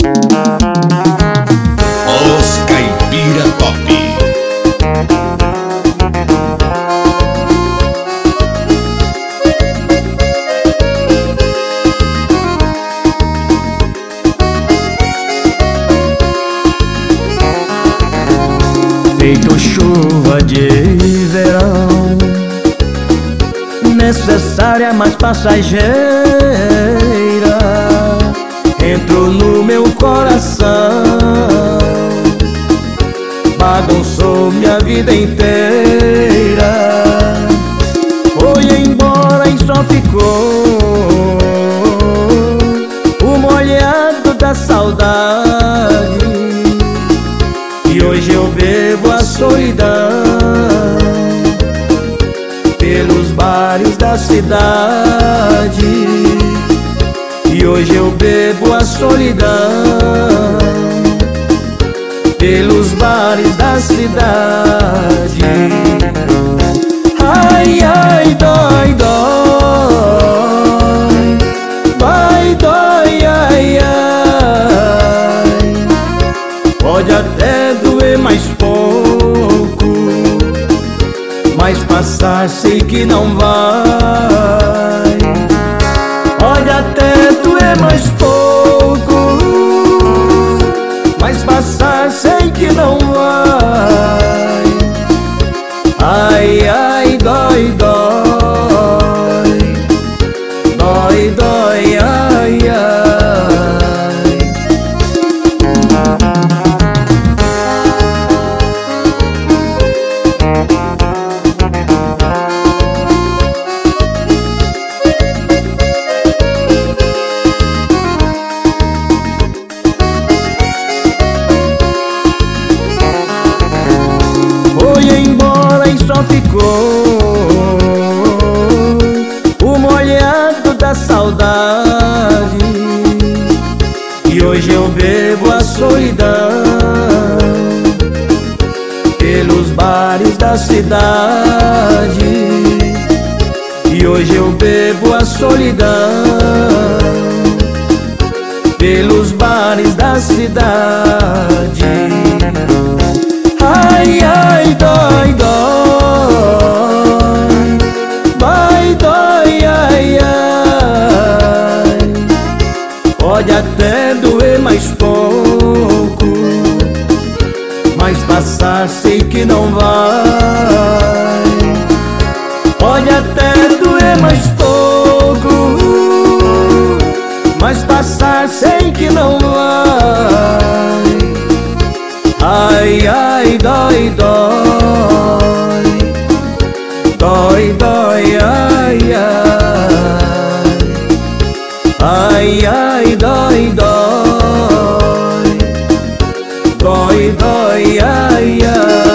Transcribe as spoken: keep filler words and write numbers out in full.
Os Caipira Top. Feito chuva de verão, necessária mas passageira, entrou no meu coração, bagunçou minha vida inteira. Foi embora e só ficou o molhado da saudade. E hoje eu bebo a solidão pelos bares da cidade. E hoje eu bebo a solidão pelos bares da cidade. Ai, ai, dói, dói, vai, dói, ai, ai. Pode até doer mais pouco, mas passar sei que não vai. Pode até doer mais pouco, mas passar sei que não vai. Ai, ai, dói, dói, dói, dói, ai, ai. Foi embora e só ficou o molhado da saudade. E hoje eu bebo a solidão pelos bares da cidade. E hoje eu bebo a solidão pelos bares da cidade. Ai, ai, dói, dói, vai, dói, ai, ai. Pode até doer mais pouco, mas passar sei que não vai. Pode até doer mais pouco, mas passar sei que não vai. Ai, ai, dói, dói, dói, dói, ai, ai. Ai, ai, dói, dói, dói, dói, ai, ai.